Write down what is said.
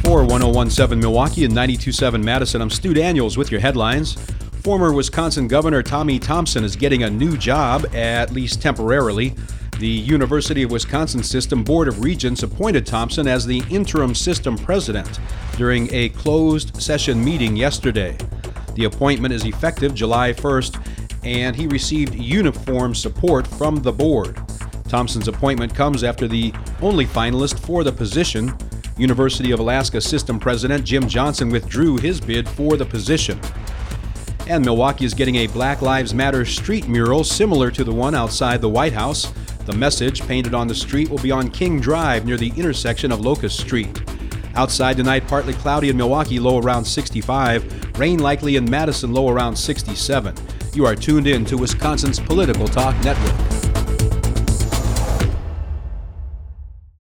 For 1017 Milwaukee and 927 Madison, I'm Stu Daniels with your headlines. Former Wisconsin Governor Tommy Thompson is getting a new job, at least temporarily. The University of Wisconsin System Board of Regents appointed Thompson as the interim system president during a closed session meeting yesterday. The appointment is effective July 1st, and he received uniform support from the board. Thompson's appointment comes after the only finalist for the position, University of Alaska System President Jim Johnson, withdrew his bid for the position. And Milwaukee is getting a Black Lives Matter street mural similar to the one outside the White House. The message painted on the street will be on King Drive near the intersection of Locust Street. Outside tonight, partly cloudy in Milwaukee, low around 65. Rain likely in Madison, low around 67. You are tuned in to Wisconsin's Political Talk Network.